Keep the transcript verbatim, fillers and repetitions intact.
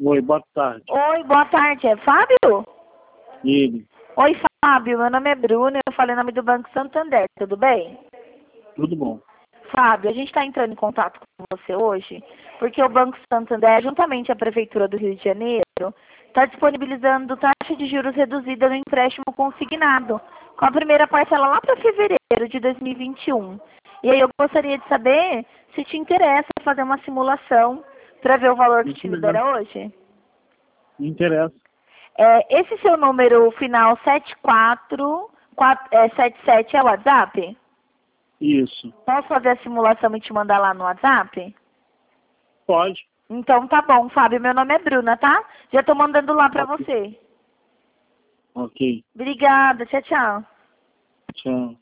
Oi, boa tarde. Oi, boa tarde. É Fábio? Ele. Oi, Fábio. Meu nome é Bruna. Eu falei em nome do Banco Santander. Tudo bem? Tudo bom. Fábio, a gente está entrando em contato com você hoje porque o Banco Santander, juntamente à Prefeitura do Rio de Janeiro, está disponibilizando taxa de juros reduzida no empréstimo consignado, com a primeira parcela lá para fevereiro de dois mil e vinte e um. E aí eu gostaria de saber se te interessa fazer uma simulação para ver o valor que te libera hoje. Me interessa. É, esse seu número final sete quatro sete sete é o WhatsApp? Isso. Posso fazer a simulação e te mandar lá no WhatsApp? Pode. Então tá bom, Fábio. Meu nome é Bruna, tá? Já tô mandando lá pra Ok. você. Ok. Obrigada. Tchau, tchau. Tchau.